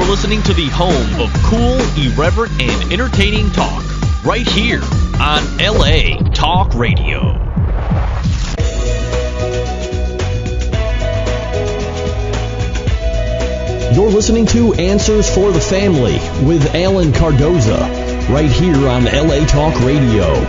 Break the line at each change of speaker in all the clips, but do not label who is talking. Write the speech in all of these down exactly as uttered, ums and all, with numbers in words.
listening to the home of cool, irreverent, and entertaining talk, right here on L A Talk Radio. You're listening to Answers for the Family with Alan Cardoza, right here on L A Talk Radio.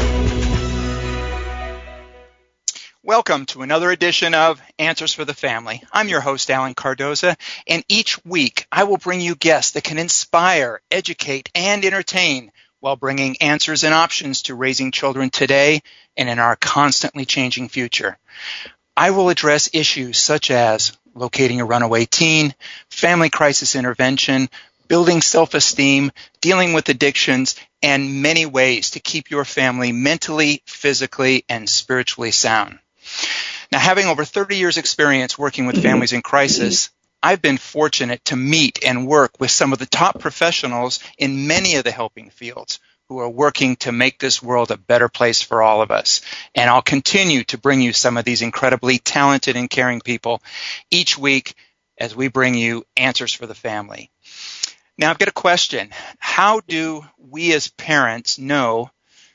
Welcome to another edition of Answers for the Family. I'm your host, Alan Cardoza, and each week I will bring you guests that can inspire, educate, and entertain while bringing answers and options to raising children today and in our constantly changing future. I will address issues such as locating a runaway teen, family crisis intervention, building self-esteem, dealing with addictions, and many ways to keep your family mentally, physically, and spiritually sound. Now, having over thirty years experience working with families in crisis, I've been fortunate to meet and work with some of the top professionals in many of the helping fields who are working to make this world a better place for all of us. And I'll continue to bring you some of these incredibly talented and caring people each week as we bring you Answers for the Family. Now, I've got a question. How do we as parents know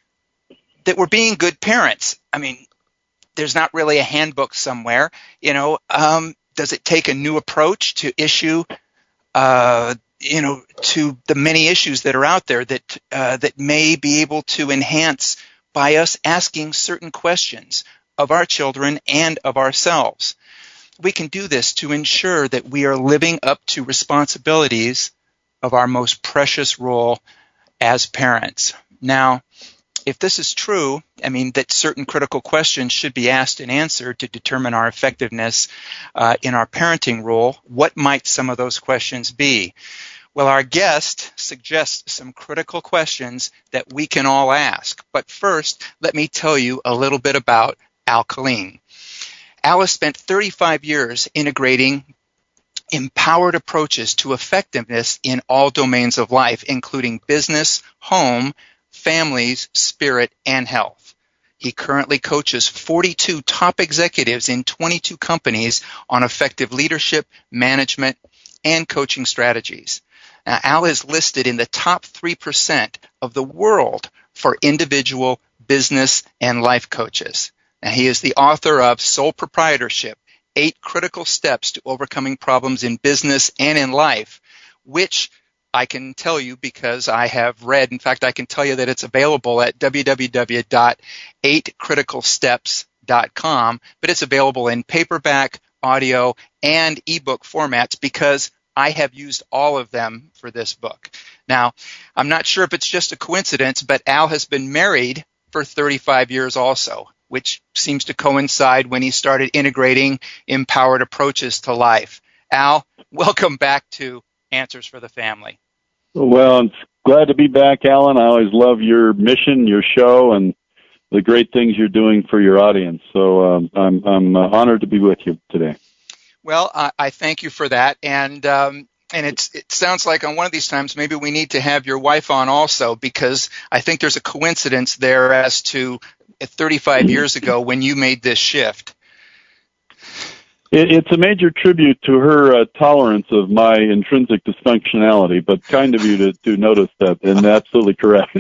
that we're being good parents? I mean, there's not really a handbook somewhere. You know, um, does it take a new approach to issue, uh, you know, to the many issues that are out there that uh, that may be able to enhance by us asking certain questions of our children and of ourselves? We can do this to ensure that we are living up to responsibilities of our most precious role as parents. Now, if this is true, I mean that certain critical questions should be asked and answered to determine our effectiveness uh, in our parenting role, what might some of those questions be? Well, our guest suggests some critical questions that we can all ask. But first, let me tell you a little bit about Al Killeen. Al has spent thirty-five years integrating empowered approaches to effectiveness in all domains of life, including business, home, families, spirit, and health. He currently coaches forty-two top executives in twenty-two companies on effective leadership, management, and coaching strategies. Now, Al is listed in the top three percent of the world for individual, business, and life coaches. Now, he is the author of Sole Proprietorship, Eight Critical Steps to Overcoming Problems in Business and in Life, which I can tell you because I have read. In fact, I can tell you that it's available at w w w dot eight critical steps dot com, but it's available in paperback, audio, and ebook formats because I have used all of them for this book. Now, I'm not sure if it's just a coincidence, but Al has been married for thirty-five years also, which seems to coincide when he started integrating empowered approaches to life. Al, welcome back to Answers for the Family.
Well, I'm glad to be back, Alan. I always love your mission, your show, and the great things you're doing for your audience. So um, I'm, I'm uh, honored to be with you today.
Well, I, I thank you for that. And um, and it's, it sounds like on one of these times maybe we need to have your wife on also, because I think there's a coincidence there as to thirty-five years ago when you made this shift.
It, it's a major tribute to her uh, tolerance of my intrinsic dysfunctionality, but kind of you to, to notice that, and absolutely correct.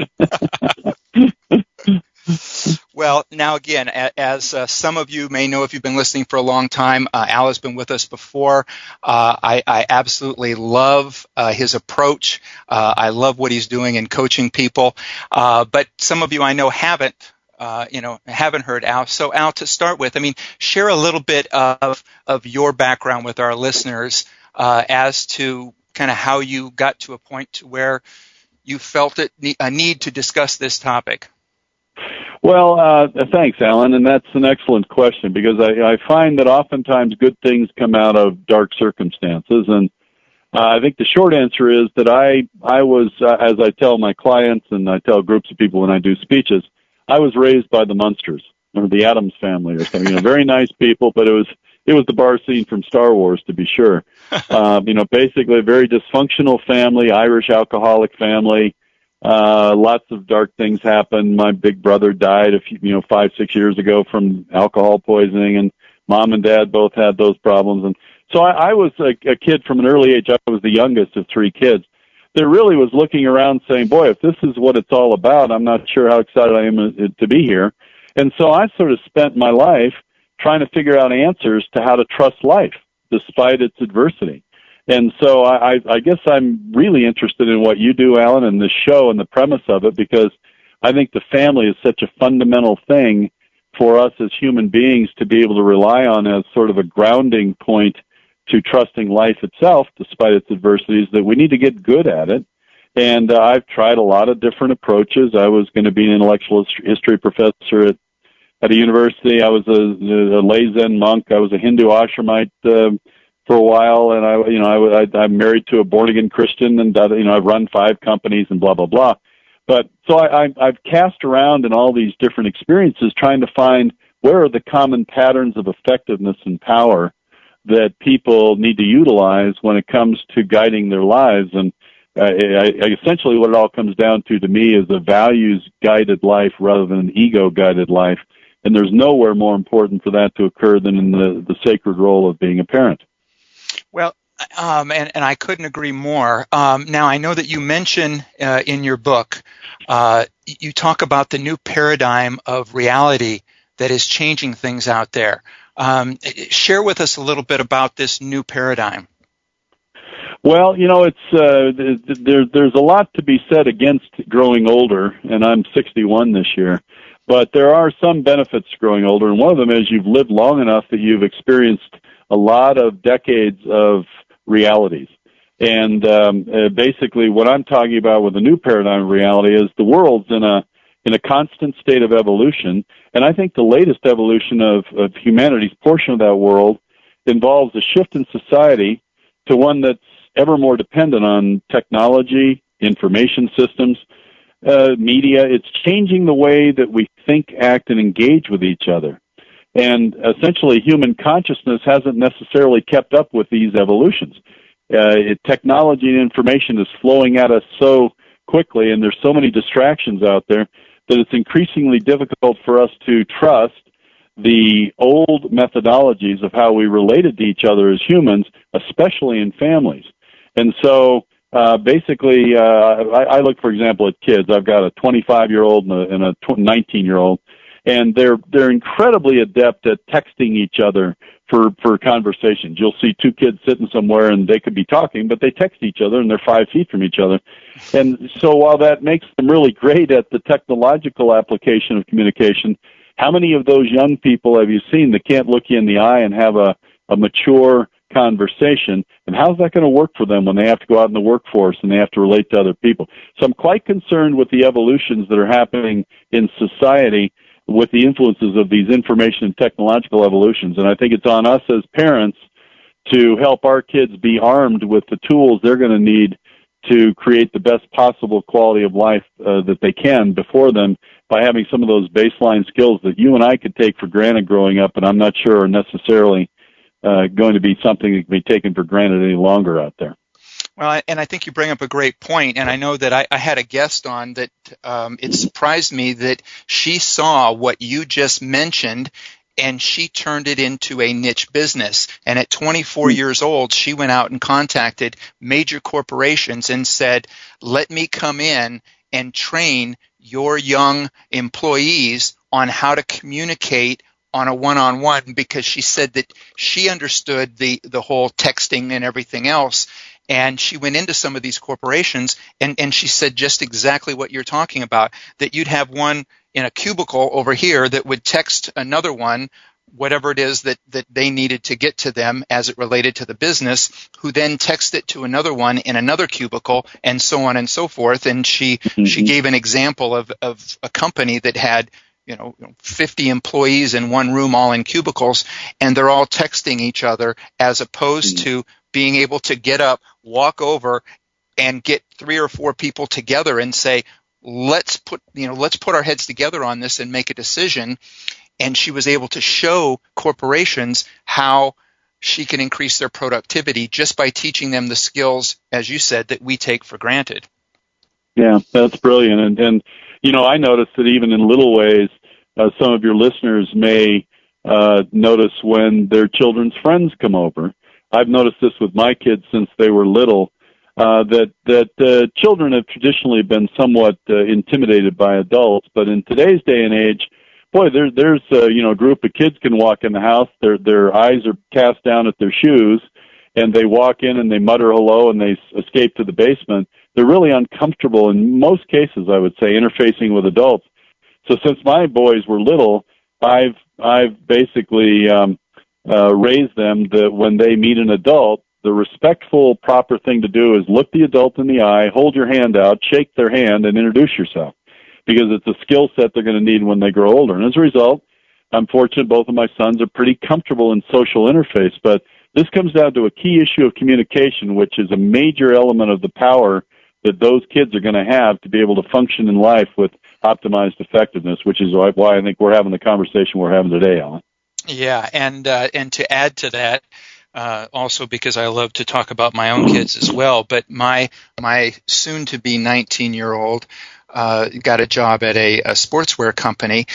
Well, now again, as uh, some of you may know if you've been listening for a long time, uh, Al has been with us before. Uh, I, I absolutely love uh, his approach. Uh, I love what he's doing in coaching people. Uh, but some of you I know haven't, uh, you know, haven't heard Al. So Al, to start with, I mean, share a little bit of of your background with our listeners uh, as to kind of how you got to a point to where you felt it a need to discuss this topic.
Well, uh, thanks, Alan, and that's an excellent question because I, I find that oftentimes good things come out of dark circumstances, and uh, I think the short answer is that I I was, uh, as I tell my clients and I tell groups of people when I do speeches, I was raised by the Munsters or the Addams family or something. You know, very nice people, but it was it was the bar scene from Star Wars to be sure. Um, you know, basically a very dysfunctional family, Irish alcoholic family. Uh, lots of dark things happened. My big brother died a few, you know, five, six years ago from alcohol poisoning, and mom and dad both had those problems. And So I, I was a, a kid from an early age. I was the youngest of three kids. That really was looking around saying, boy, if this is what it's all about, I'm not sure how excited I am to be here. And so I sort of spent my life trying to figure out answers to how to trust life despite its adversity. And so I, I guess I'm really interested in what you do, Alan, and the show and the premise of it, because I think the family is such a fundamental thing for us as human beings to be able to rely on as sort of a grounding point to trusting life itself, despite its adversities, that we need to get good at it. And uh, I've tried a lot of different approaches. I was going to be an intellectual history professor at, at a university. I was a, a lay Zen monk. I was a Hindu ashramite uh, for a while, and I, you know, I, I, I'm married to a born-again Christian, and uh, you know, I've run five companies and blah blah blah. But so I, I, I've cast around in all these different experiences, trying to find where are the common patterns of effectiveness and power that people need to utilize when it comes to guiding their lives. And uh, I, I, essentially what it all comes down to to me is a values-guided life rather than an ego-guided life. And there's nowhere more important for that to occur than in the, the sacred role of being a parent.
Well, um, and, and I couldn't agree more. Um, now, I know that you mention uh, in your book, uh, you talk about the new paradigm of reality that is changing things out there. Um, share with us a little bit about this new paradigm.
Well, you know, it's uh, there, there's a lot to be said against growing older, and I'm sixty-one this year. But there are some benefits to growing older, and one of them is you've lived long enough that you've experienced a lot of decades of realities. And um, uh, basically what I'm talking about with the new paradigm of reality is the world's in a in a constant state of evolution. And I think the latest evolution of, of humanity's portion of that world involves a shift in society to one that's ever more dependent on technology, information systems, uh, media. It's changing the way that we think, act, and engage with each other. And essentially, human consciousness hasn't necessarily kept up with these evolutions. Uh, it, technology and information is flowing at us so quickly, and there's so many distractions out there that it's increasingly difficult for us to trust the old methodologies of how we related to each other as humans, especially in families. And so, uh, basically, uh, I, I look, for example, at kids. I've got a twenty-five-year-old and a, and a nineteen-year-old, and they're they're incredibly adept at texting each other for for conversations. You'll see two kids sitting somewhere and they could be talking, but they text each other and they're five feet from each other. And so while that makes them really great at the technological application of communication, how many of those young people have you seen that can't look you in the eye and have a, a mature conversation? And how's that going to work for them when they have to go out in the workforce and they have to relate to other people? So I'm quite concerned with the evolutions that are happening in society with the influences of these information and technological evolutions. And I think it's on us as parents to help our kids be armed with the tools they're going to need to create the best possible quality of life uh, that they can before them by having some of those baseline skills that you and I could take for granted growing up, and I'm not sure are necessarily uh, going to be something that can be taken for granted any longer out there.
Well, and I think you bring up a great point, and I know that I, I had a guest on that um, it surprised me that she saw what you just mentioned, and she turned it into a niche business. And at twenty-four mm-hmm. years old, she went out and contacted major corporations and said, let me come in and train your young employees on how to communicate on a one-on-one, because she said that she understood the, the whole texting and everything else. And she went into some of these corporations, and, and she said just exactly what you're talking about, that you'd have one in a cubicle over here that would text another one, whatever it is that, that they needed to get to them as it related to the business, who then text it to another one in another cubicle, and so on and so forth. And she, mm-hmm. she gave an example of, of a company that had, you know, fifty employees in one room, all in cubicles, and they're all texting each other, as opposed mm-hmm. to being able to get up, walk over, and get three or four people together and say, let's put, you know, let's put our heads together on this and make a decision. And she was able to show corporations how she can increase their productivity just by teaching them the skills, as you said, that we take for granted.
Yeah, that's brilliant. And, and you know, I noticed that even in little ways, uh, some of your listeners may uh, notice when their children's friends come over. I've noticed this with my kids since they were little, uh, that that uh, children have traditionally been somewhat uh, intimidated by adults, but in today's day and age, boy, there, there's uh, you know a group of kids can walk in the house, their their eyes are cast down at their shoes, and they walk in and they mutter hello and they escape to the basement. They're really uncomfortable in most cases, I would say, interfacing with adults. So since my boys were little, I've I've basically um, uh, raised them that when they meet an adult, the respectful, proper thing to do is look the adult in the eye, hold your hand out, shake their hand, and introduce yourself, because it's a skill set they're going to need when they grow older. And as a result, I'm fortunate both of my sons are pretty comfortable in social interface, but this comes down to a key issue of communication, which is a major element of the power that those kids are going to have to be able to function in life with optimized effectiveness, which is why I think we're having the conversation we're having today, Alan.
Yeah, and uh, and to add to that, uh, also because I love to talk about my own kids as well, but my my soon-to-be nineteen-year-old uh, got a job at a, a sportswear company,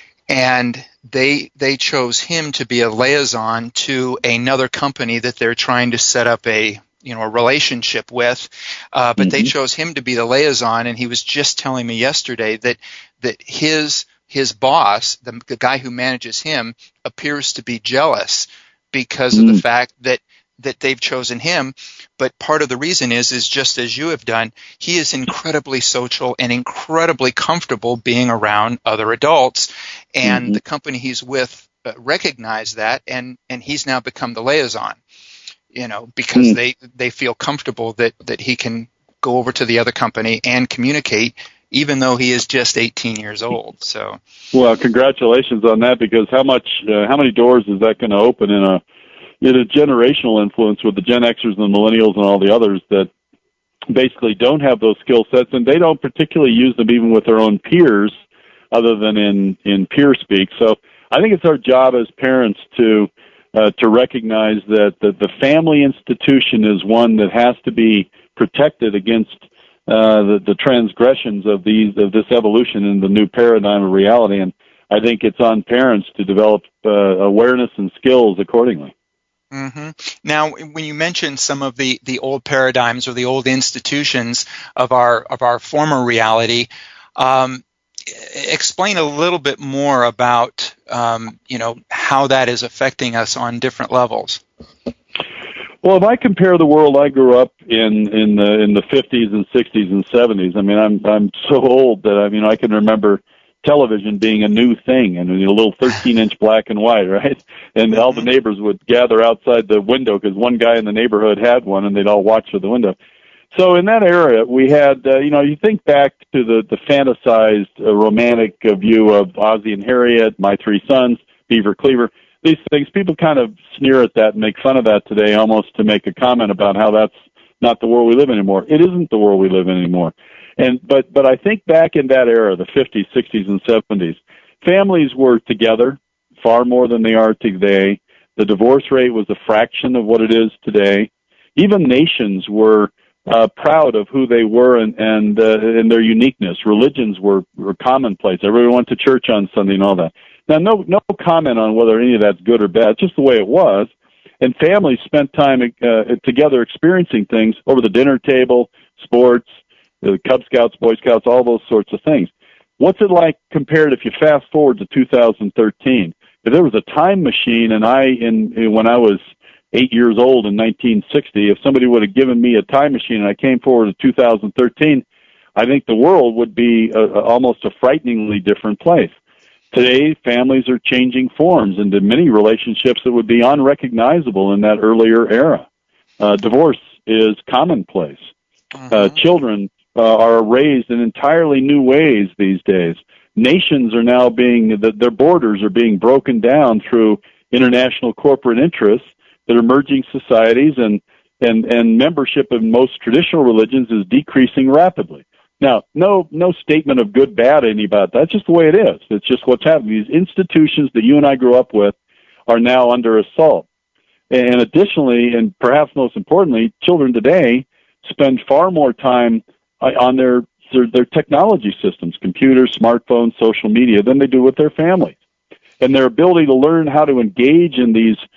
and they they chose him to be a liaison to another company that they're trying to set up a you know a relationship with, uh, but mm-hmm. they chose him to be the liaison, and he was just telling me yesterday that that his his boss, the, the guy who manages him, appears to be jealous because mm-hmm. of the fact that that they've chosen him. But part of the reason is is just as you have done, he is incredibly social and incredibly comfortable being around other adults, and mm-hmm. the company he's with uh, recognized that, and and he's now become the liaison, you know, because mm-hmm. they they feel comfortable that that he can go over to the other company and communicate, even though he is just eighteen years old. So,
well, congratulations on that, because how much uh, how many doors is that going to open in a in a generational influence with the Gen Xers and the millennials and all the others that basically don't have those skill sets, and they don't particularly use them even with their own peers other than in, in peer speak. So I think it's our job as parents to uh, to recognize that, that the family institution is one that has to be protected against uh, the, the transgressions of these of this evolution in the new paradigm of reality. And I think it's on parents to develop uh, awareness and skills accordingly.
Mm-hmm. Now, when you mention some of the, the old paradigms or the old institutions of our of our former reality, um, explain a little bit more about um, you know how that is affecting us on different levels.
Well, if I compare the world I grew up in in the in the fifties and sixties and seventies, I mean, I'm I'm so old that I mean I can remember television being a new thing, and a little thirteen inch black and white, right? And all the neighbors would gather outside the window because one guy in the neighborhood had one, and they'd all watch through the window. So in that era, we had, uh, you know, you think back to the, the fantasized uh, romantic uh, view of Ozzie and Harriet, My Three Sons, Beaver Cleaver, these things. People kind of sneer at that and make fun of that today almost to make a comment about how that's not the world we live in anymore. It isn't the world we live in anymore. And but but I think back in that era, the fifties, sixties, and seventies, families were together far more than they are today. The divorce rate was a fraction of what it is today. Even nations were uh, proud of who they were and and, uh, and their uniqueness. Religions were, were commonplace. Everyone went to church on Sunday and all that. Now, no no comment on whether any of that's good or bad. It's just the way it was. And families spent time uh, together experiencing things over the dinner table, sports, the Cub Scouts, Boy Scouts, all those sorts of things. What's it like compared if you fast forward to two thousand thirteen? If there was a time machine and I, in, in when I was eight years old in nineteen sixty, if somebody would have given me a time machine and I came forward to two thousand thirteen, I think the world would be a, a, almost a frighteningly different place. Today, families are changing forms into many relationships that would be unrecognizable in that earlier era. Uh, divorce is commonplace. Mm-hmm. Uh, children uh, are raised in entirely new ways these days. Nations are now being, the, their borders are being broken down through international corporate interests that are merging societies, and, and, and membership in most traditional religions is decreasing rapidly. Now, no no statement of good, bad, any about that. That's just the way it is. It's just what's happening. These institutions that you and I grew up with are now under assault. And additionally, and perhaps most importantly, children today spend far more time on their, their their technology systems, computers, smartphones, social media, than they do with their families. And their ability to learn how to engage in these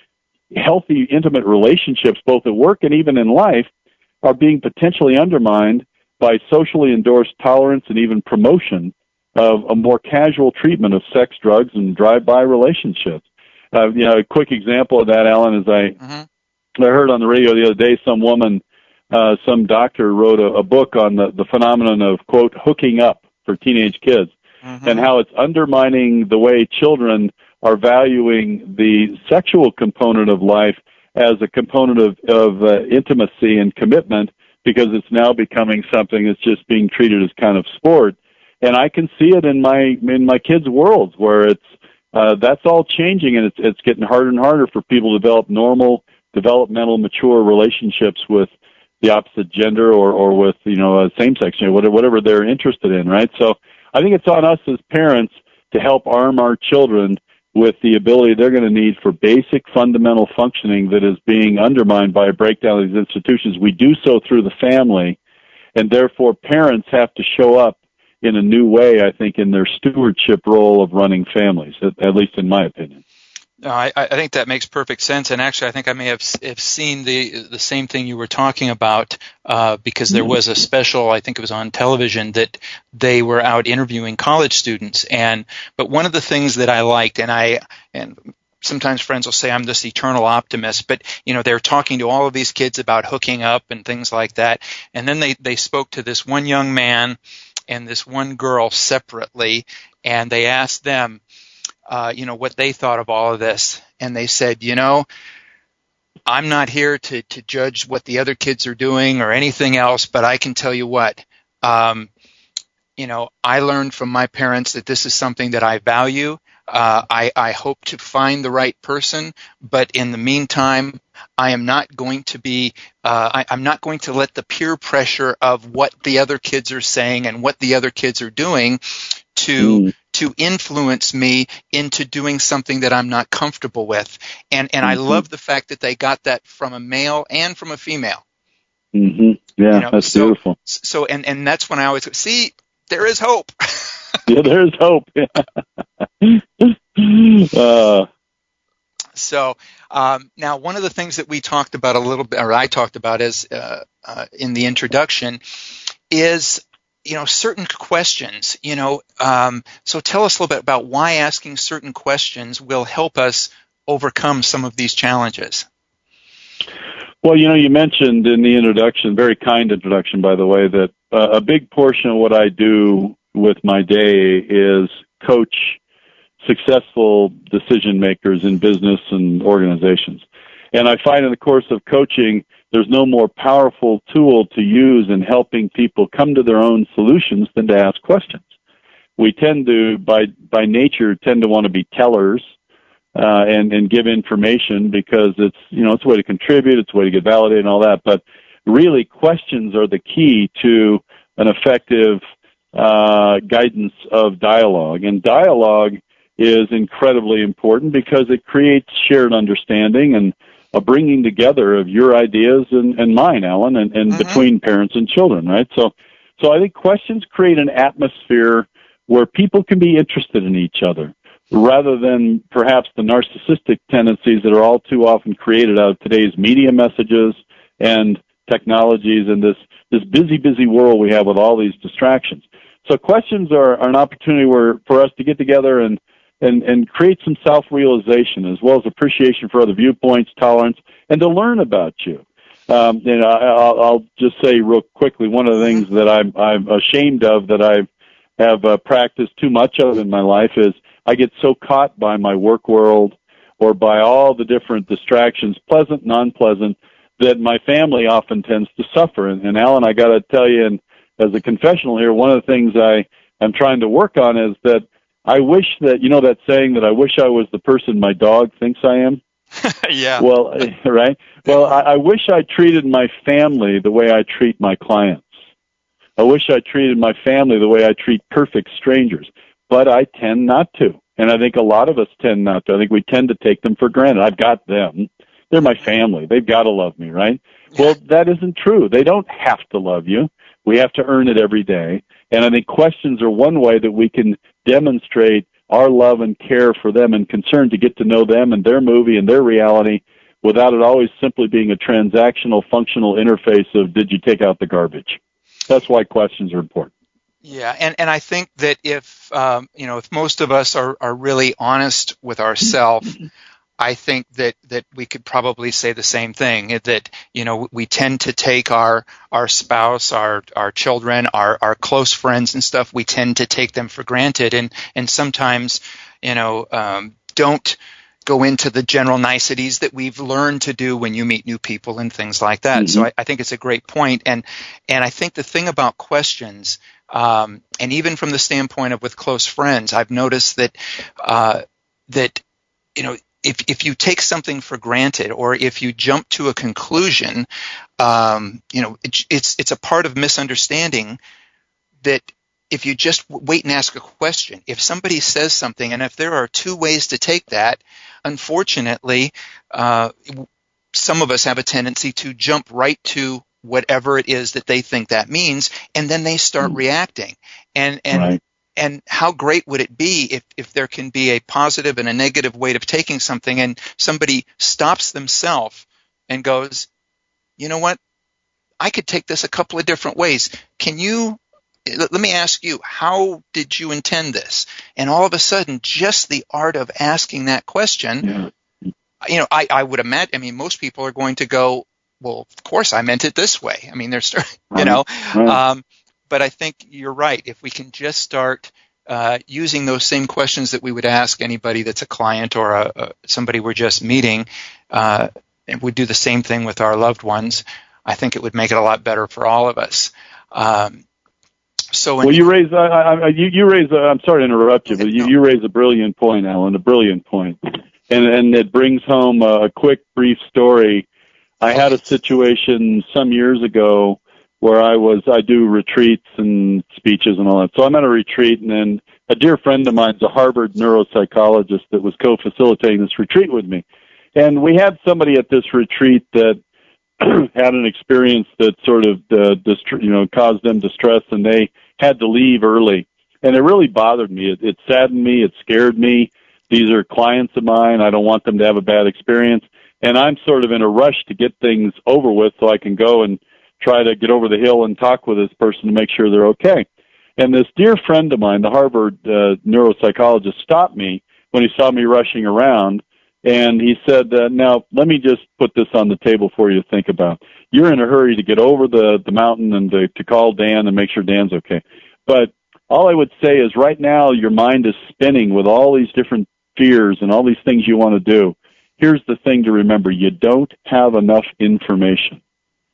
healthy, intimate relationships, both at work and even in life, are being potentially undermined by socially endorsed tolerance and even promotion of a more casual treatment of sex, drugs, and drive-by relationships. Uh, you know, a quick example of that, Alan, is I, mm-hmm. I heard on the radio the other day some woman, uh, some doctor wrote a, a book on the, the phenomenon of, quote, hooking up for teenage kids, mm-hmm. and how it's undermining the way children are valuing the sexual component of life as a component of, of uh, intimacy and commitment, because it's now becoming something that's just being treated as kind of sport. And I can see it in my in my kids' worlds where it's uh, that's all changing, and it's it's getting harder and harder for people to develop normal, developmental, mature relationships with the opposite gender or or with you know same sex, you know, whatever whatever they're interested in, right? So I think it's on us as parents to help arm our children with the ability they're going to need for basic fundamental functioning that is being undermined by a breakdown of these institutions. We do so through the family, and therefore parents have to show up in a new way, I think, in their stewardship role of running families, at, at least in my opinion.
No, I, I think that makes perfect sense, and actually, I think I may have, have seen the the same thing you were talking about uh, because there was a special, I think it was on television, that they were out interviewing college students, and but one of the things that I liked, and I and sometimes friends will say I'm this eternal optimist, but you know they're talking to all of these kids about hooking up and things like that, and then they they spoke to this one young man and this one girl separately, and they asked them, Uh, you know, what they thought of all of this. And they said, you know, I'm not here to, to judge what the other kids are doing or anything else, but I can tell you what, um, you know, I learned from my parents that this is something that I value. Uh, I, I hope to find the right person, but in the meantime, I am not going to be, uh, I, I'm not going to let the peer pressure of what the other kids are saying and what the other kids are doing to mm. to influence me into doing something that I'm not comfortable with. And and mm-hmm. I love the fact that they got that from a male and from a female.
Mm-hmm. Yeah, you know, that's
so,
beautiful.
So and, and that's when I always see there is hope.
Yeah, there is hope. uh,
So um, now one of the things that we talked about a little bit, or I talked about is uh, uh, in the introduction, is you know, certain questions, you know, um, so tell us a little bit about why asking certain questions will help us overcome some of these challenges.
Well, you know, you mentioned in the introduction, very kind introduction, by the way, that uh, a big portion of what I do with my day is coach successful decision makers in business and organizations. And I find in the course of coaching, there's no more powerful tool to use in helping people come to their own solutions than to ask questions. We tend to, by by nature, tend to want to be tellers uh, and and give information because it's you know it's a way to contribute, it's a way to get validated, and all that. But really, questions are the key to an effective uh, guidance of dialogue. And dialogue is incredibly important because it creates shared understanding and a bringing together of your ideas and, and mine, Alan, and, and mm-hmm. between parents and children, right? So, so I think questions create an atmosphere where people can be interested in each other rather than perhaps the narcissistic tendencies that are all too often created out of today's media messages and technologies and this, this busy, busy world we have with all these distractions. So questions are, are an opportunity where, for us to get together and And, and create some self-realization as well as appreciation for other viewpoints, tolerance, and to learn about you. Um, you know, I'll, I'll just say real quickly, one of the things that I'm, I'm ashamed of that I have uh, practiced too much of in my life is I get so caught by my work world or by all the different distractions, pleasant, non-pleasant, that my family often tends to suffer. And, and Alan, I got to tell you, and as a confessional here, one of the things I am trying to work on is that I wish that, you know that saying that I wish I was the person my dog thinks I am?
Yeah.
Well, right? Well, I, I wish I treated my family the way I treat my clients. I wish I treated my family the way I treat perfect strangers, but I tend not to. And I think a lot of us tend not to. I think we tend to take them for granted. I've got them. They're my family. They've got to love me, right? Well, that isn't true. They don't have to love you. We have to earn it every day. And I think questions are one way that we can demonstrate our love and care for them and concern to get to know them and their movie and their reality without it always simply being a transactional, functional interface of did you take out the garbage. That's why questions are important.
Yeah, and, and I think that if um, you know if most of us are, are really honest with ourselves, I think that, that we could probably say the same thing, that, you know, we tend to take our, our spouse, our, our children, our, our close friends and stuff, we tend to take them for granted and, and sometimes, you know, um, don't go into the general niceties that we've learned to do when you meet new people and things like that. Mm-hmm. So I, I think it's a great point. And, and I think the thing about questions, um, and even from the standpoint of with close friends, I've noticed that, uh, that, you know, If if you take something for granted, or if you jump to a conclusion, um, you know, it, it's it's a part of misunderstanding. That if you just wait and ask a question, if somebody says something, and if there are two ways to take that, unfortunately, uh, some of us have a tendency to jump right to whatever it is that they think that means, and then they start mm. reacting, and and. Right. And how great would it be if, if there can be a positive and a negative way of taking something, and somebody stops themselves and goes, you know what, I could take this a couple of different ways. Can you, let me ask you, how did you intend this? And all of a sudden, just the art of asking that question, yeah. you know, I, I would imagine, I mean, most people are going to go, well, of course I meant it this way. I mean, there's, you know, um, but I think you're right. If we can just start uh, using those same questions that we would ask anybody that's a client or a, a, somebody we're just meeting, uh, and we do the same thing with our loved ones, I think it would make it a lot better for all of us. Um, so,
well, you raise. I, I, you, you raise. A, I'm sorry to interrupt you, but you, you raise a brilliant point, Alan. A brilliant point, and and it brings home a quick, brief story. I had a situation some years ago where I was, I do retreats and speeches and all that. So I'm at a retreat, and then a dear friend of mine's a Harvard neuropsychologist that was co-facilitating this retreat with me. And we had somebody at this retreat that had an experience that sort of, uh, dist- you know, caused them distress, and they had to leave early. And it really bothered me. It, it saddened me. It scared me. These are clients of mine. I don't want them to have a bad experience. And I'm sort of in a rush to get things over with so I can go and try to get over the hill and talk with this person to make sure they're okay. And this dear friend of mine, the Harvard uh, neuropsychologist, stopped me when he saw me rushing around, and he said, uh, now, let me just put this on the table for you to think about. You're in a hurry to get over the, the mountain and to, to call Dan and make sure Dan's okay. But all I would say is right now your mind is spinning with all these different fears and all these things you want to do. Here's the thing to remember. You don't have enough information.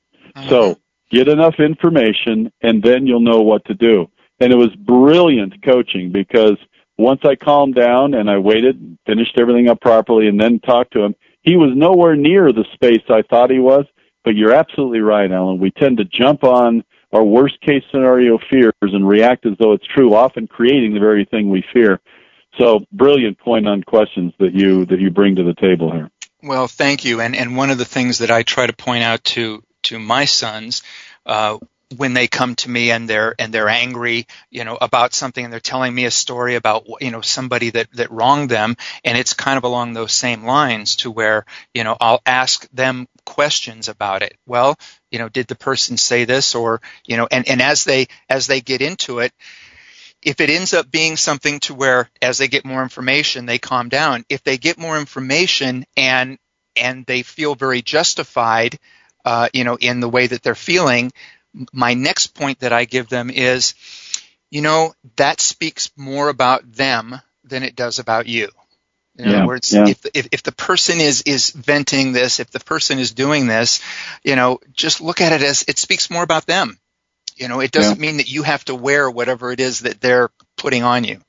So get enough information, and then you'll know what to do. And it was brilliant coaching, because once I calmed down and I waited, finished everything up properly, and then talked to him, he was nowhere near the space I thought he was. But you're absolutely right, Alan. We tend to jump on our worst-case scenario fears and react as though it's true, often creating the very thing we fear. So brilliant point on questions that you that you bring to the table here.
Well, thank you. And and one of the things that I try to point out to to my sons, uh, when they come to me and they're and they're angry, you know, about something, and they're telling me a story about, you know, somebody that that wronged them, and it's kind of along those same lines, to where, you know, I'll ask them questions about it. Well, you know, did the person say this, or, you know, and and as they as they get into it, if it ends up being something to where as they get more information, they calm down. If they get more information and and they feel very justified, uh, you know, in the way that they're feeling, my next point that I give them is, you know, that speaks more about them than it does about you. In
yeah,
other words,
yeah.
if, if if the person is is venting this, if the person is doing this, you know, just look at it as it speaks more about them. You know, it doesn't yeah. mean that you have to wear whatever it is that they're putting on you.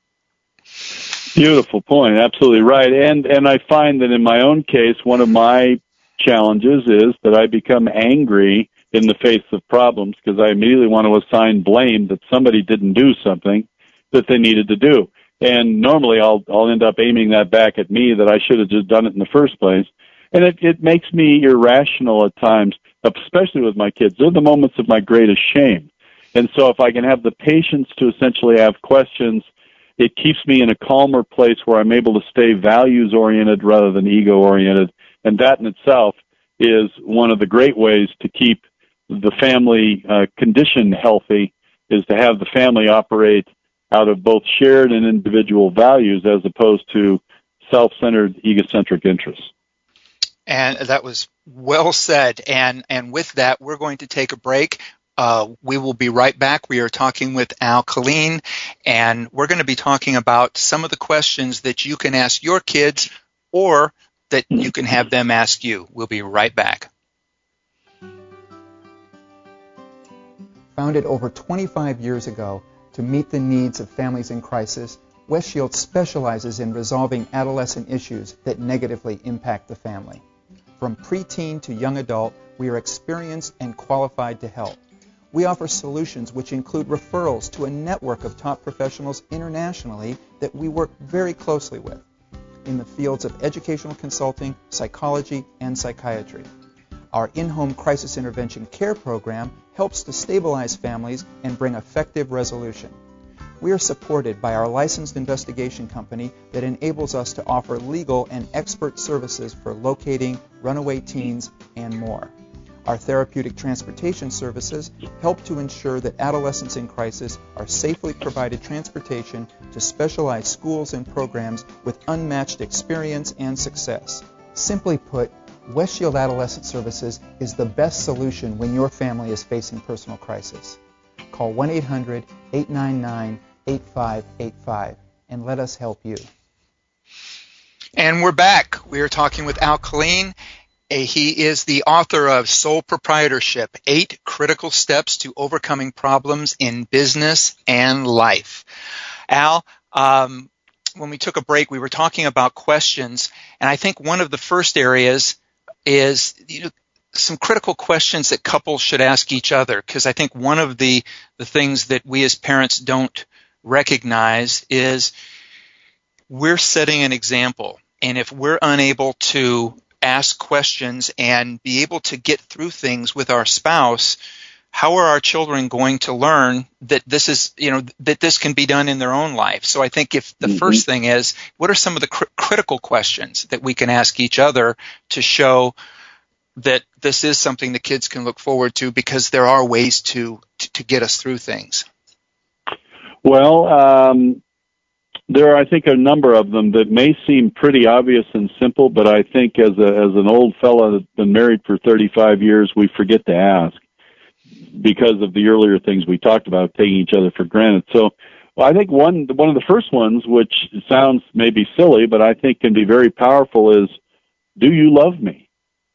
Beautiful point. Absolutely right. And and I find that in my own case, one of my challenges is that I become angry in the face of problems, because I immediately want to assign blame that somebody didn't do something that they needed to do. And normally I'll I'll end up aiming that back at me, that I should have just done it in the first place. And it, it makes me irrational at times, especially with my kids. They're the moments of my greatest shame. And so if I can have the patience to essentially have questions, it keeps me in a calmer place where I'm able to stay values-oriented rather than ego-oriented. And that in itself is one of the great ways to keep the family uh, condition healthy, is to have the family operate out of both shared and individual values as opposed to self-centered, egocentric interests.
And that was well said. And, and with that, we're going to take a break. Uh, we will be right back. We are talking with Al Killeen, and we're going to be talking about some of the questions that you can ask your kids or that you can have them ask you. We'll be right back.
Founded over twenty-five years ago to meet the needs of families in crisis, West Shield specializes in resolving adolescent issues that negatively impact the family. From preteen to young adult, we are experienced and qualified to help. We offer solutions which include referrals to a network of top professionals internationally that we work very closely with in the fields of educational consulting, psychology, and psychiatry. Our in-home crisis intervention care program helps to stabilize families and bring effective resolution. We are supported by our licensed investigation company that enables us to offer legal and expert services for locating runaway teens and more. Our therapeutic transportation services help to ensure that adolescents in crisis are safely provided transportation to specialized schools and programs with unmatched experience and success. Simply put, West Shield Adolescent Services is the best solution when your family is facing personal crisis. Call one eight hundred, eight nine nine, eight five eight five and let us help you.
And we're back. We are talking with Al Killeen. He is the author of Sole Proprietorship, Eight Critical Steps to Overcoming Problems in Business and Life. Al, um, when we took a break, we were talking about questions, and I think one of the first areas is, you know, some critical questions that couples should ask each other, because I think one of the, the things that we as parents don't recognize is we're setting an example, and if we're unable to ask questions and be able to get through things with our spouse, how are our children going to learn that this is, you know, that this can be done in their own life? So I think if the mm-hmm. first thing is, what are some of the cr- critical questions that we can ask each other to show that this is something the kids can look forward to, because there are ways to, to, to get us through things?
Well, um, there are, I think, a number of them that may seem pretty obvious and simple, but I think as a, as an old fellow that's been married for thirty-five years, we forget to ask because of the earlier things we talked about, taking each other for granted. So well, I think one one of the first ones, which sounds maybe silly, but I think can be very powerful, is, do you love me?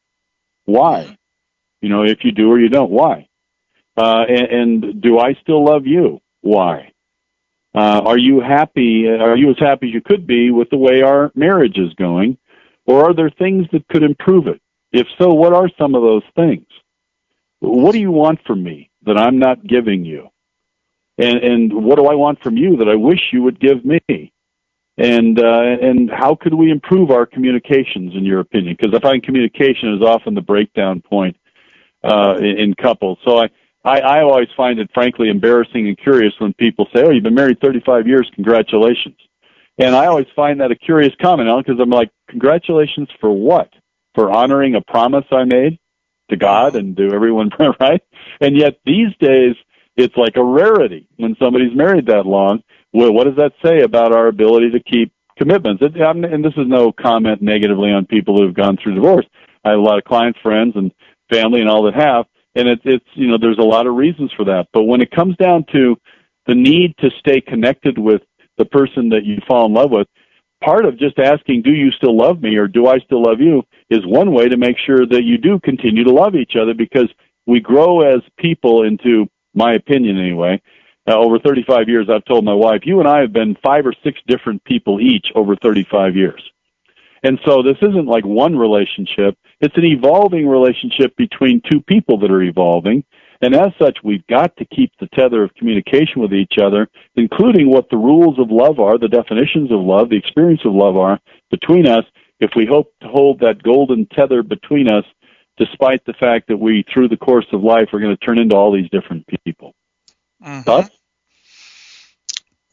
Why? You know, if you do or you don't, why? Uh, and, and do I still love you? Why? Uh, are you happy? Are you as happy as you could be with the way our marriage is going? Or are there things that could improve it? If so, what are some of those things? What do you want from me that I'm not giving you? And, and what do I want from you that I wish you would give me? And uh, and how could we improve our communications, in your opinion? Because I find communication is often the breakdown point uh, in, in couples. So I, I, I always find it, frankly, embarrassing and curious when people say, oh, you've been married thirty-five years, congratulations. And I always find that a curious comment, because I'm like, congratulations for what? For honoring a promise I made to God and to everyone, right? And yet these days, it's like a rarity when somebody's married that long. Well, what does that say about our ability to keep commitments? It, and this is no comment negatively on people who have gone through divorce. I have a lot of clients, friends, and family and all that have, and it's, it's, you know, there's a lot of reasons for that. But when it comes down to the need to stay connected with the person that you fall in love with, part of just asking, do you still love me, or do I still love you, is one way to make sure that you do continue to love each other, because we grow as people into, my opinion anyway, uh, over thirty-five years, I've told my wife, you and I have been five or six different people each over thirty-five years. And so this isn't like one relationship. It's an evolving relationship between two people that are evolving. And as such, we've got to keep the tether of communication with each other, including what the rules of love are, the definitions of love, the experience of love are between us, if we hope to hold that golden tether between us, despite the fact that we, through the course of life, are going to turn into all these different people.
Mm-hmm.
Thoughts?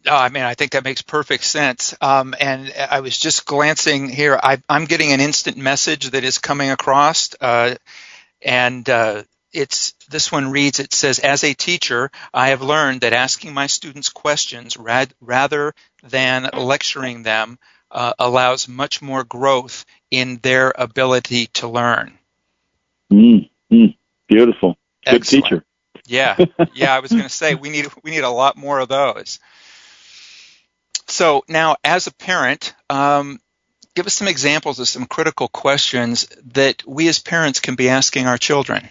Oh, I mean, I think that makes perfect sense. Um, and I was just glancing here. I, I'm getting an instant message that is coming across, uh, and uh, it's this one reads. It says, "As a teacher, I have learned that asking my students questions rad, rather than lecturing them uh, allows much more growth in their ability to learn."
Mm, mm, beautiful. Good
Excellent.
Teacher.
Yeah, yeah. I was going to say we need we need a lot more of those. So now, as a parent, um, give us some examples of some critical questions that we as parents can be asking our children.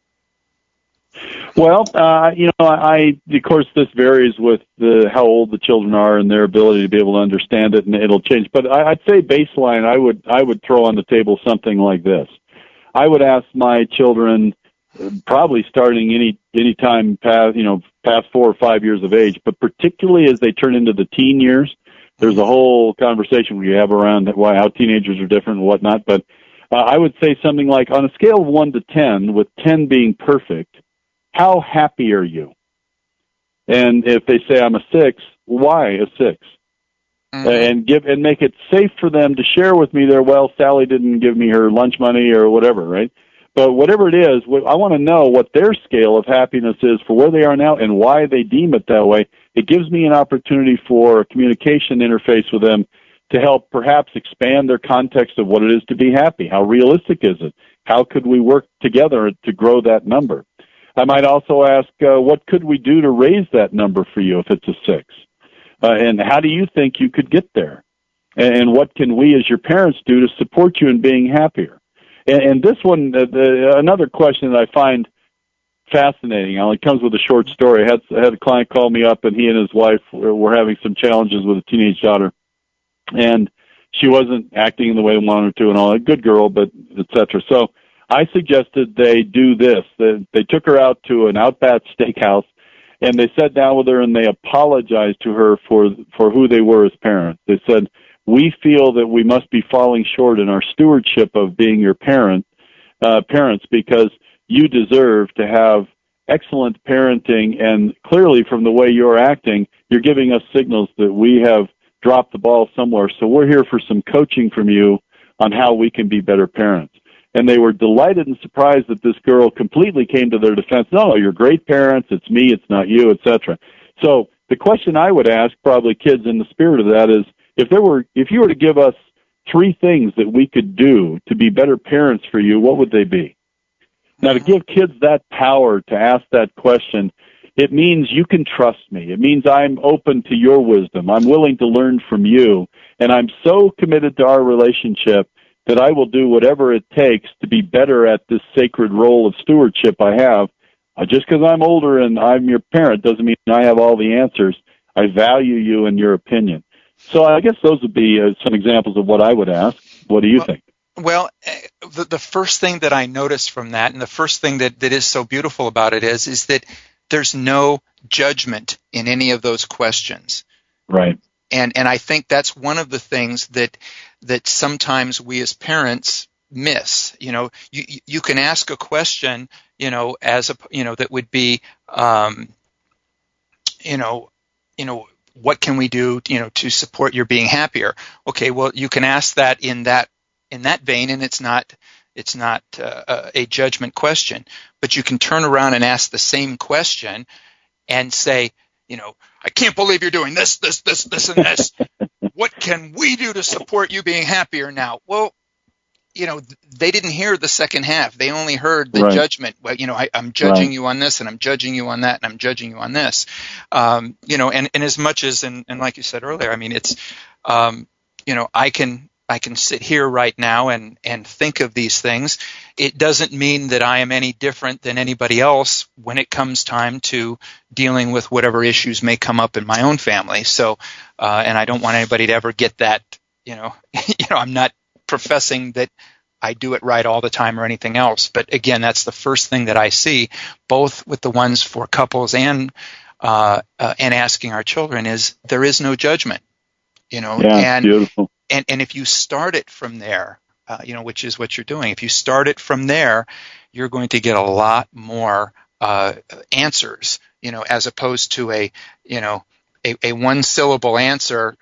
Well, uh, you know, I, of course, this varies with the, how old the children are and their ability to be able to understand it, and it'll change. But I, I'd say baseline, I would, I would throw on the table something like this. I would ask my children, probably starting any any time past, you know, past four or five years of age, but particularly as they turn into the teen years, there's a whole conversation we have around why how teenagers are different and whatnot. But uh, I would say something like, on a scale of one to ten, with ten being perfect, how happy are you? And if they say I'm a six, why a six? Mm-hmm. And give and make it safe for them to share with me their, well, Sally didn't give me her lunch money or whatever, right? But whatever it is, I want to know what their scale of happiness is for where they are now and why they deem it that way. It gives me an opportunity for a communication interface with them to help perhaps expand their context of what it is to be happy. How realistic is it? How could we work together to grow that number? I might also ask, uh, what could we do to raise that number for you if it's a six? Uh, and how do you think you could get there? And, and what can we as your parents do to support you in being happier? And, and this one, uh, the, another question that I find fascinating, it comes with a short story. I had, I had a client call me up, and he and his wife were, were having some challenges with a teenage daughter. And she wasn't acting in the way we wanted her to and all that. Good girl, but et cetera. So I suggested they do this. They, they took her out to an Outback Steakhouse, and they sat down with her, and they apologized to her for for who they were as parents. They said, we feel that we must be falling short in our stewardship of being your parent, uh, parents because you deserve to have excellent parenting, and clearly from the way you're acting, you're giving us signals that we have dropped the ball somewhere. So we're here for some coaching from you on how we can be better parents. And they were delighted and surprised that this girl completely came to their defense. No, you're great parents. It's me. It's not you, et cetera. So the question I would ask probably kids in the spirit of that is, if there were, if you were to give us three things that we could do to be better parents for you, what would they be? Now, to give kids that power to ask that question, it means you can trust me. It means I'm open to your wisdom. I'm willing to learn from you. And I'm so committed to our relationship that I will do whatever it takes to be better at this sacred role of stewardship I have. Uh, just because I'm older and I'm your parent doesn't mean I have all the answers. I value you and your opinion. So I guess those would be uh, some examples of what I would ask. What do you
well,
think?
Well, the, the first thing that I noticed from that, and the first thing that, that is so beautiful about it is, is that there's no judgment in any of those questions.
Right.
And and I think that's one of the things that that sometimes we as parents miss. You know, you you can ask a question, you know, as a you know that would be, um, you know, you know, what can we do, you know, to support your being happier? Okay, well, you can ask that in that in that vein, and it's not it's not uh, a judgment question. But you can turn around and ask the same question and say, you know, I can't believe you're doing this, this, this, this, and this. What can we do to support you being happier now? Well, you know, they didn't hear the second half. They only heard the right. judgment. Well, you know, I, I'm judging right. you on this, and I'm judging you on that, and I'm judging you on this. Um, you know, and, and as much as, and, and like you said earlier, I mean, it's, um, you know, I can I can sit here right now and, and think of these things. It doesn't mean that I am any different than anybody else when it comes time to dealing with whatever issues may come up in my own family. So, uh, and I don't want anybody to ever get that, you know, you know, I'm not professing that I do it right all the time or anything else. But again, that's the first thing that I see, both with the ones for couples and uh, uh, and asking our children, is there is no judgment, you know,
yeah,
and
beautiful.
And, and if you start it from there, uh, you know, which is what you're doing, if you start it from there, you're going to get a lot more uh, answers, you know, as opposed to a, you know, a, a one-syllable answer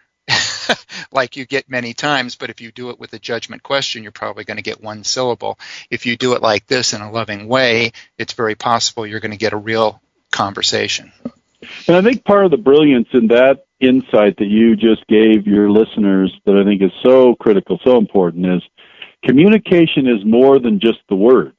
like you get many times, but if you do it with a judgment question, you're probably going to get one syllable. If you do it like this in a loving way, it's very possible you're going to get a real conversation.
And I think part of the brilliance in that insight that you just gave your listeners that I think is so critical, so important, is communication is more than just the words.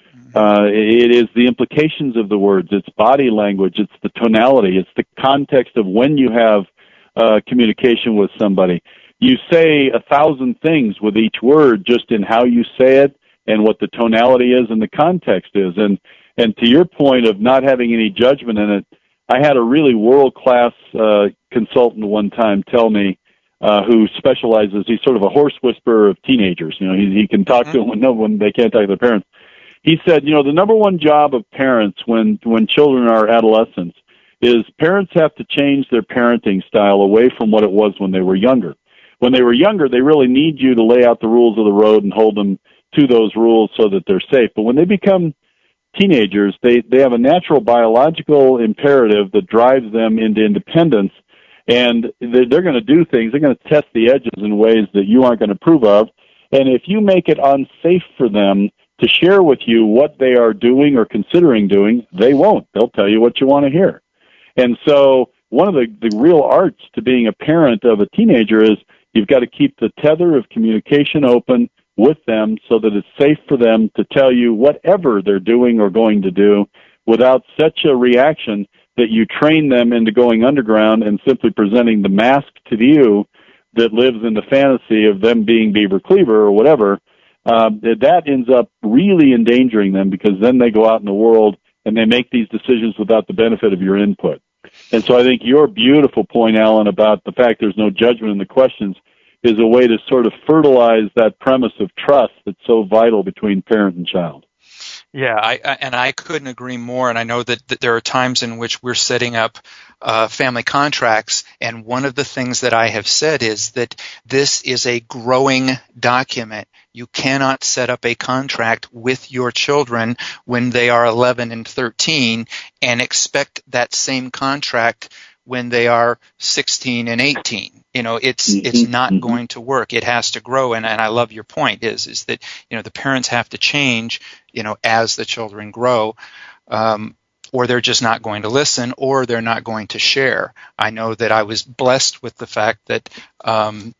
Uh, it is the implications of the words. It's body language. It's the tonality. It's the context of when you have uh, communication with somebody. You say a thousand things with each word just in how you say it and what the tonality is and the context is. And, and to your point of not having any judgment in it, I had a really world-class uh, consultant one time tell me, uh, who specializes, he's sort of a horse whisperer of teenagers. You know, he, he can talk mm-hmm. to them when, no, when they can't talk to their parents. He said, you know, the number one job of parents when, when children are adolescents is parents have to change their parenting style away from what it was when they were younger. When they were younger, they really need you to lay out the rules of the road and hold them to those rules so that they're safe. But when they become teenagers, they, they have a natural biological imperative that drives them into independence, and they're, they're going to do things. They're going to test the edges in ways that you aren't going to approve of. And if you make it unsafe for them to share with you what they are doing or considering doing, they won't. They'll tell you what you want to hear. And so one of the, the real arts to being a parent of a teenager is you've got to keep the tether of communication open with them so that it's safe for them to tell you whatever they're doing or going to do without such a reaction that you train them into going underground and simply presenting the mask to you that lives in the fantasy of them being Beaver Cleaver or whatever. Um, that ends up really endangering them because then they go out in the world and they make these decisions without the benefit of your input. And so I think your beautiful point, Alan, about the fact there's no judgment in the questions is a way to sort of fertilize that premise of trust that's so vital between parent and child.
Yeah, I, I, and I couldn't agree more. And I know that, that there are times in which we're setting up uh, family contracts, and one of the things that I have said is that this is a growing document. You cannot set up a contract with your children when they are eleven and thirteen and expect that same contract when they are sixteen and eighteen. You know, it's mm-hmm. it's not mm-hmm. going to work. It has to grow. And, and I love your point is is that, you know, the parents have to change, you know, as the children grow, um, or they're just not going to listen, or they're not going to share. I know that I was blessed with the fact that um,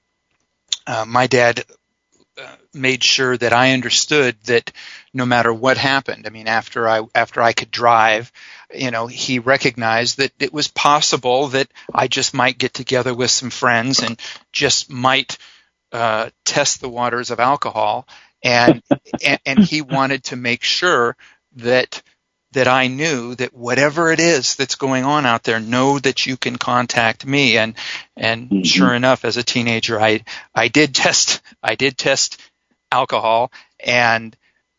uh, my dad uh, made sure that I understood that no matter what happened, I mean, after I after I could drive, you know, he recognized that it was possible that I just might get together with some friends and just might uh, test the waters of alcohol. And, and and he wanted to make sure that that I knew that whatever it is that's going on out there, know that you can contact me. And and mm-hmm. sure enough, as a teenager, I I did test I did test alcohol, and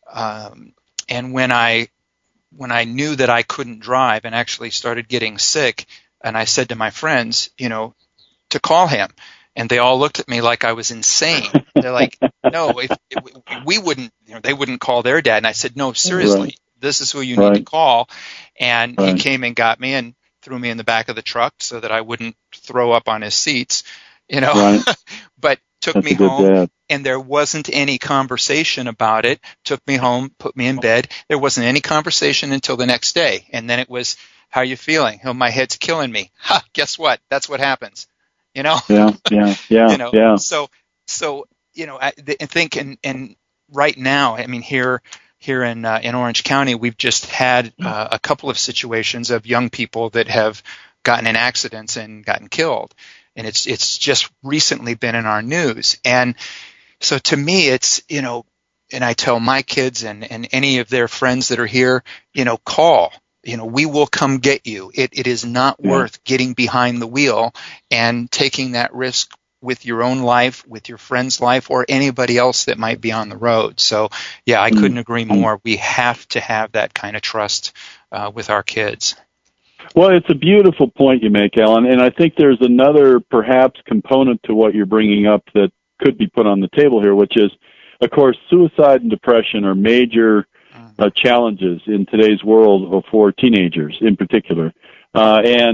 um, and when I when I knew that I couldn't drive and actually started getting sick, and I said to my friends, you know, to call him. And they all looked at me like I was insane. They're like, no, if, if we wouldn't, you know, they wouldn't call their dad. And I said, no, seriously, right. This is who you right. need to call. And right. he came and got me and threw me in the back of the truck so that I wouldn't throw up on his seats, you know, right. but took
That's
me home dad. And there wasn't any conversation about it. Took me home, put me in bed. There wasn't any conversation until the next day. And then it was, how are you feeling? Oh, my head's killing me. Ha, guess what? That's what happens. You know,
yeah, yeah, yeah,
you know,
yeah.
So, so you know, I, I think, and and right now, I mean, here, here in uh, in Orange County, we've just had uh, a couple of situations of young people that have gotten in accidents and gotten killed, and it's it's just recently been in our news. And so, to me, it's you know, and I tell my kids and and any of their friends that are here, you know, call. You know, we will come get you. It it is not yeah. worth getting behind the wheel and taking that risk with your own life, with your friend's life, or anybody else that might be on the road. So, yeah, I mm-hmm. couldn't agree more. We have to have that kind of trust uh, with our kids.
Well, it's a beautiful point you make, Alan, and I think there's another perhaps component to what you're bringing up that could be put on the table here, which is, of course, suicide and depression are major Uh, challenges in today's world for teenagers in particular. Uh, and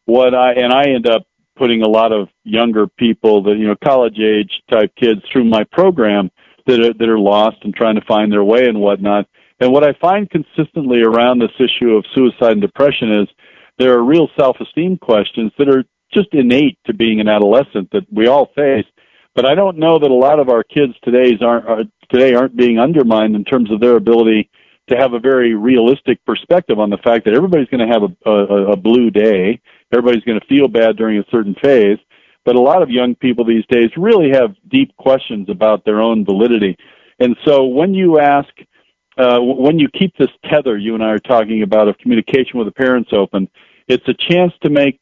what I and I end up putting a lot of younger people, that you know, college age type kids, through my program that are, that are lost and trying to find their way and whatnot. And what I find consistently around this issue of suicide and depression is there are real self-esteem questions that are just innate to being an adolescent that we all face. But I don't know that a lot of our kids today aren't are, today aren't being undermined in terms of their ability to have a very realistic perspective on the fact that everybody's going to have a, a, a blue day. Everybody's going to feel bad during a certain phase. But a lot of young people these days really have deep questions about their own validity. And so when you ask, uh, when you keep this tether you and I are talking about of communication with the parents open, it's a chance to make,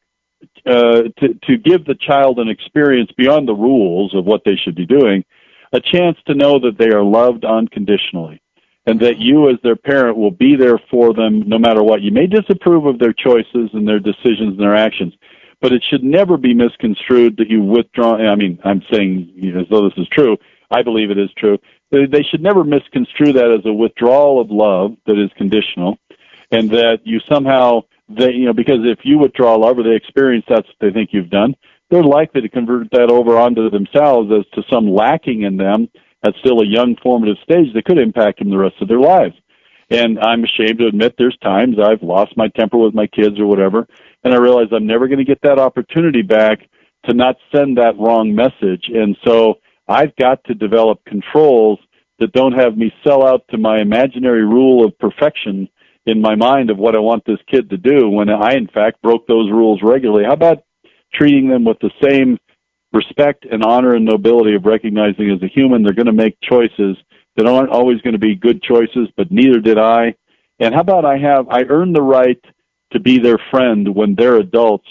uh, to, to give the child an experience beyond the rules of what they should be doing, a chance to know that they are loved unconditionally, and that you as their parent will be there for them no matter what. You may disapprove of their choices and their decisions and their actions, but it should never be misconstrued that you withdraw. I mean, I'm saying, you know, as though this is true. I believe it is true. They should never misconstrue that as a withdrawal of love that is conditional, and that you somehow, they, you know, because if you withdraw love or they experience that's what they think you've done, they're likely to convert that over onto themselves as to some lacking in them at still a young formative stage that could impact them the rest of their lives. And I'm ashamed to admit there's times I've lost my temper with my kids or whatever, and I realize I'm never going to get that opportunity back to not send that wrong message. And so I've got to develop controls that don't have me sell out to my imaginary rule of perfection in my mind of what I want this kid to do when I, in fact, broke those rules regularly. How about treating them with the same respect and honor and nobility of recognizing as a human they're going to make choices that aren't always going to be good choices, but neither did I. And how about I have, I earn the right to be their friend when they're adults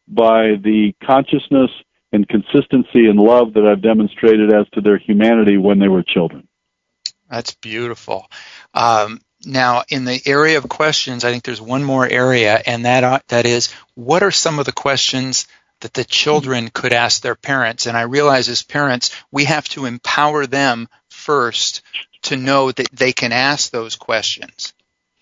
by the consciousness and consistency and love that I've demonstrated as to their humanity when they were children.
That's beautiful. Um, now, in the area of questions, I think there's one more area, and that uh, that is, what are some of the questions that the children could ask their parents? And I realize as parents, we have to empower them first to know that they can ask those questions.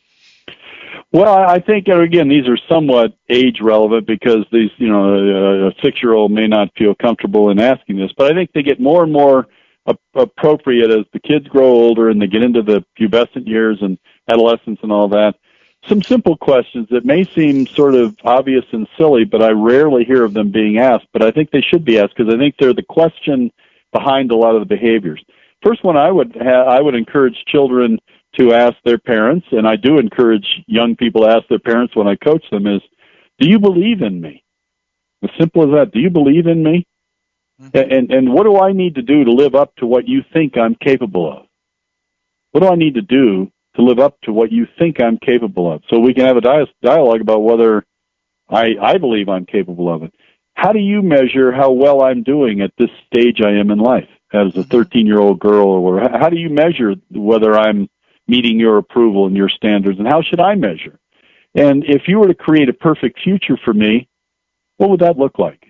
Well, I think, again, these are somewhat age relevant because these, you know, a six-year-old may not feel comfortable in asking this, but I think they get more and more appropriate as the kids grow older and they get into the pubescent years and adolescence and all that. Some simple questions that may seem sort of obvious and silly, but I rarely hear of them being asked, but I think they should be asked because I think they're the question behind a lot of the behaviors. First one I would ha- I would encourage children to ask their parents, and I do encourage young people to ask their parents when I coach them, is, do you believe in me? As simple as that. Do you believe in me? Mm-hmm. And, and what do I need to do to live up to what you think I'm capable of? What do I need to do to live up to what you think I'm capable of? So we can have a di- dialogue about whether I, I believe I'm capable of it. How do you measure how well I'm doing at this stage I am in life as a thirteen-year-old girl? Or how do you measure whether I'm meeting your approval and your standards, and how should I measure? And if you were to create a perfect future for me, what would that look like?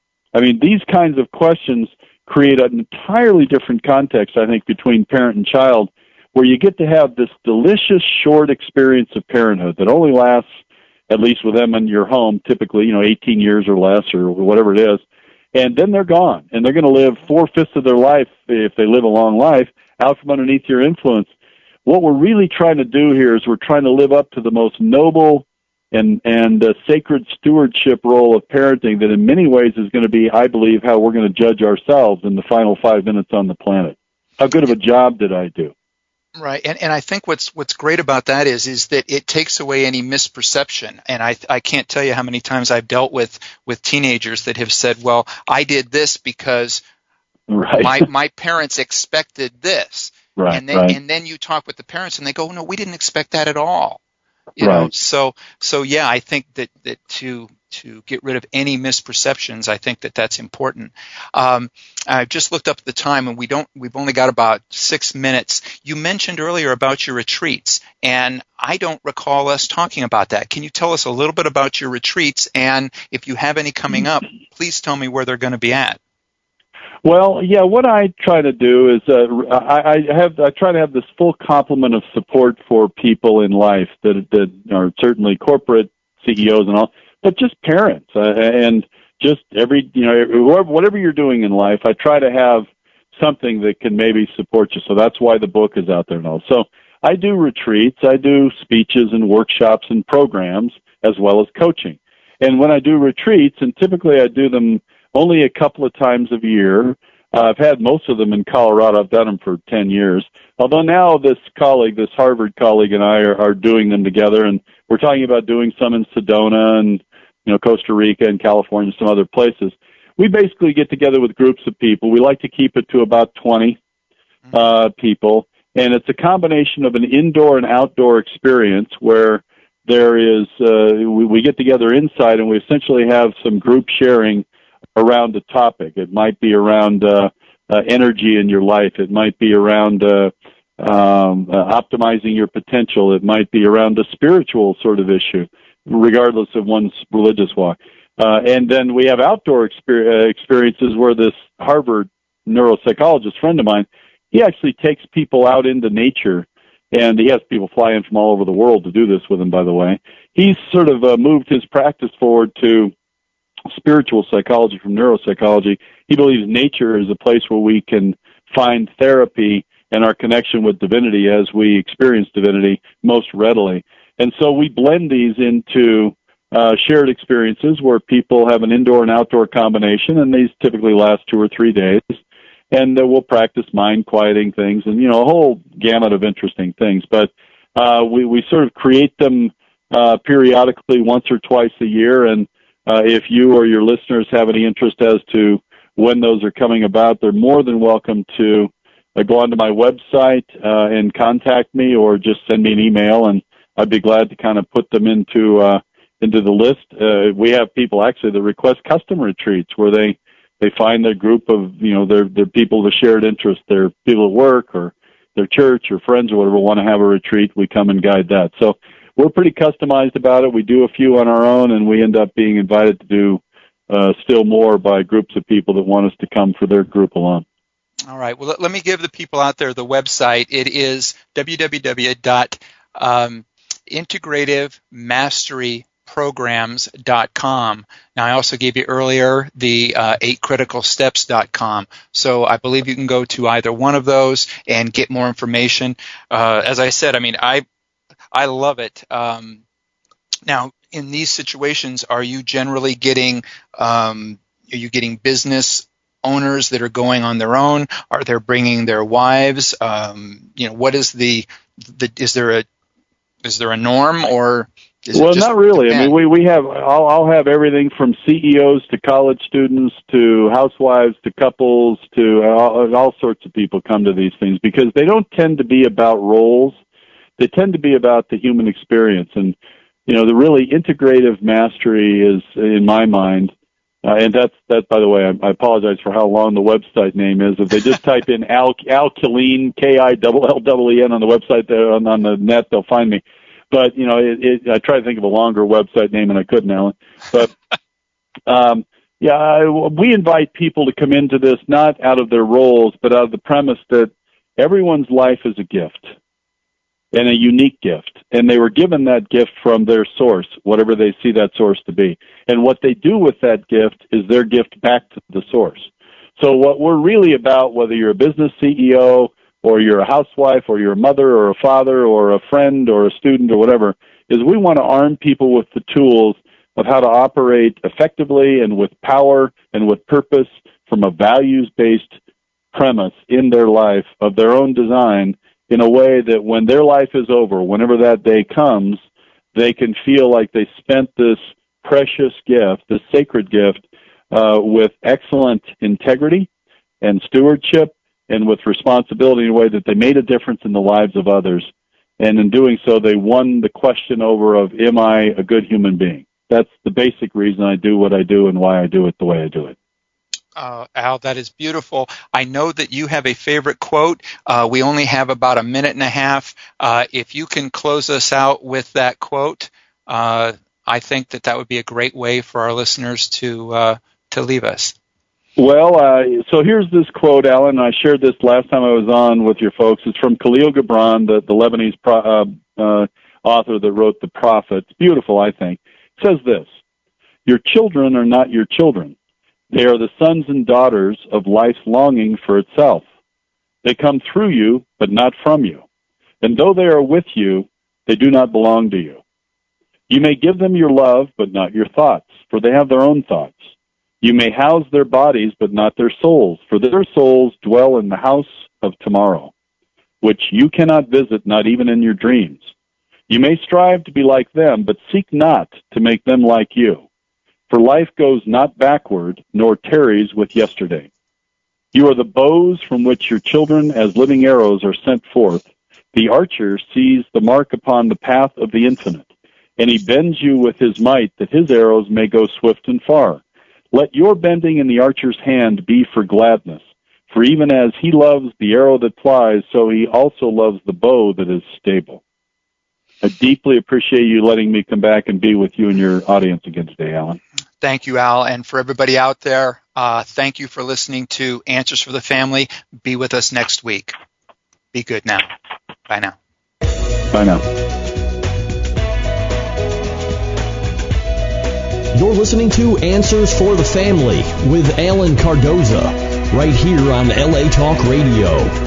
I mean, these kinds of questions create an entirely different context, I think, between parent and child, where you get to have this delicious short experience of parenthood that only lasts, at least with them in your home, typically, you know, eighteen years or less or whatever it is, and then they're gone, and they're going to live four-fifths of their life, if they live a long life, out from underneath your influence. What we're really trying to do here is we're trying to live up to the most noble and and uh, sacred stewardship role of parenting that in many ways is going to be, I believe, how we're going to judge ourselves in the final five minutes on the planet. How good of a job did I do?
Right, and and I think what's what's great about that is is that it takes away any misperception. And I I can't tell you how many times I've dealt with with teenagers that have said, "Well, I did this because right. my my parents expected this."
Right,
and then
right.
and then you talk with the parents and they go, "No, we didn't expect that at all." You
right.
know, so so yeah, I think that that to to get rid of any misperceptions, I think that that's important. Um, I've just looked up at the time, and we don't we've only got about six minutes. You mentioned earlier about your retreats, and I don't recall us talking about that. Can you tell us a little bit about your retreats, and if you have any coming up, please tell me where they're going to be at.
Well, yeah, what I try to do is uh, I, I have I try to have this full complement of support for people in life that that are certainly corporate C E Os and all, but just parents uh, and just every, you know, whatever you're doing in life, I try to have something that can maybe support you. So that's why the book is out there and all. So I do retreats, I do speeches and workshops and programs, as well as coaching. And when I do retreats, and typically I do them only a couple of times a year, uh, I've had most of them in Colorado. I've done them for ten years. Although now this colleague, this Harvard colleague and I are, are doing them together, and we're talking about doing some in Sedona and, you know, Costa Rica and California, some other places. We basically get together with groups of people. We like to keep it to about twenty uh, people, and it's a combination of an indoor and outdoor experience where there is, uh, we, we get together inside and we essentially have some group sharing around a topic. It might be around uh, uh, energy in your life. It might be around uh, um, uh, optimizing your potential. It might be around a spiritual sort of issue, regardless of one's religious walk. Uh, and then we have outdoor exper- uh, experiences where this Harvard neuropsychologist friend of mine, he actually takes people out into nature, and he has people fly in from all over the world to do this with him, by the way. He's sort of uh, moved his practice forward to spiritual psychology from neuropsychology. He believes nature is a place where we can find therapy and our connection with divinity as we experience divinity most readily. And so we blend these into uh, shared experiences where people have an indoor and outdoor combination, and these typically last two or three days. And uh, we'll practice mind quieting things and, you know, a whole gamut of interesting things. But uh, we, we sort of create them uh, periodically once or twice a year. And uh, if you or your listeners have any interest as to when those are coming about, they're more than welcome to uh, go onto my website uh, and contact me, or just send me an email, and I'd be glad to kind of put them into uh, into the list. Uh, we have people actually that request custom retreats where they They find their group of, you know, their their people of shared interest, their people at work or their church or friends or whatever want to have a retreat. We come and guide that. So we're pretty customized about it. We do a few on our own, and we end up being invited to do uh, still more by groups of people that want us to come for their group alone.
All right. Well, let, let me give the people out there the website. It is w w w dot integrative mastery programs dot com. Now, I also gave you earlier the uh, eight critical steps dot com. So I believe you can go to either one of those and get more information. Uh, as I said, I mean, I I love it. Um, now, in these situations, are you generally getting um, are you getting business owners that are going on their own? Are they bringing their wives? Um, you know, what is the, the is there a is there a norm, or Is
well, not really. Depend? I mean, we, we have, I'll, I'll have everything from C E Os to college students to housewives to couples to all, all sorts of people come to these things because they don't tend to be about roles. They tend to be about the human experience. And, you know, the really integrative mastery is, in my mind, uh, and that's, that, by the way, I, I apologize for how long the website name is. If they just type in Al, Al Killeen, K I L L E E N on the website, there, on, on the net, they'll find me. But, you know, it, it, I tried to think of a longer website name, and I couldn't, Alan. But, um, yeah, I, we invite people to come into this not out of their roles, but out of the premise that everyone's life is a gift, and a unique gift. And they were given that gift from their source, whatever they see that source to be. And what they do with that gift is their gift back to the source. So what we're really about, whether you're a business C E O, or you're a housewife, or you're a mother, or a father, or a friend, or a student, or whatever, is we want to arm people with the tools of how to operate effectively and with power and with purpose from a values-based premise in their life of their own design in a way that when their life is over, whenever that day comes, they can feel like they spent this precious gift, this sacred gift, uh, with excellent integrity and stewardship, and with responsibility in a way that they made a difference in the lives of others. And in doing so, they won the question over of, am I a good human being? That's the basic reason I do what I do and why I do it the way I do it.
Uh, Al, that is beautiful. I know that you have a favorite quote. Uh, we only have about a minute and a half. Uh, if you can close us out with that quote, uh, I think that that would be a great way for our listeners to uh, to leave us.
Well, uh, so here's this quote, Alan. I shared this last time I was on with your folks. It's from Khalil Gibran, the, the Lebanese pro, uh, uh, author that wrote The Prophet. It's beautiful, I think. It says this: Your children are not your children. They are the sons and daughters of life's longing for itself. They come through you, but not from you. And though they are with you, they do not belong to you. You may give them your love, but not your thoughts, for they have their own thoughts. You may house their bodies, but not their souls, for their souls dwell in the house of tomorrow, which you cannot visit, not even in your dreams. You may strive to be like them, but seek not to make them like you. For life goes not backward, nor tarries with yesterday. You are the bows from which your children as living arrows are sent forth. The archer sees the mark upon the path of the infinite, and he bends you with his might that his arrows may go swift and far. Let your bending in the archer's hand be for gladness, for even as he loves the arrow that flies, so he also loves the bow that is stable. I deeply appreciate you letting me come back and be with you and your audience again today, Alan.
Thank you, Al. And for everybody out there, uh, thank you for listening to Answers for the Family. Be with us next week. Be good now. Bye now.
Bye now.
You're listening to Answers for the Family with Alan Cardoza, right here on L A Talk Radio.